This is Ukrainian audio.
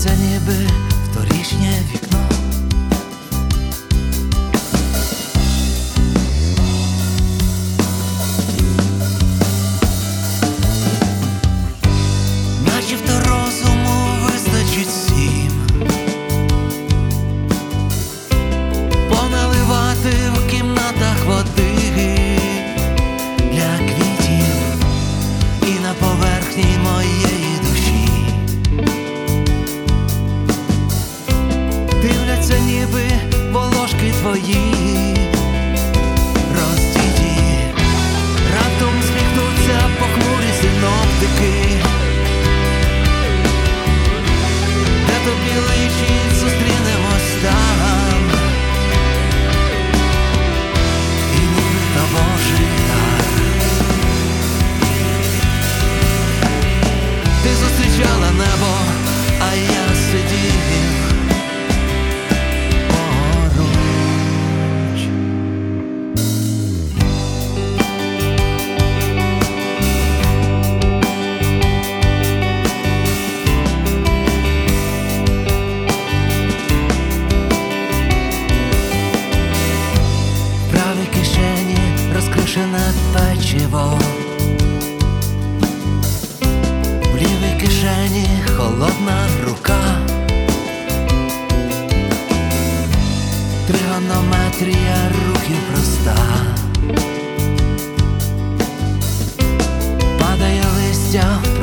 дивляться ніби в торішнє вікно. Начебто розуму вистачить всім поналивати в кімнатах води для квітів і на поверхні моєї душі дивляться ніби волошки твої роздіті, раптом сміхнуться похмурі синоптики, де тобі личить зустрінемось там, і ніби то Божий дар. Ти зустрічала небо, а я сидів поруч. В правій кишені розкришене печиво, в лівій кишені холодна рука. Тригонометрія рухів проста, падає листя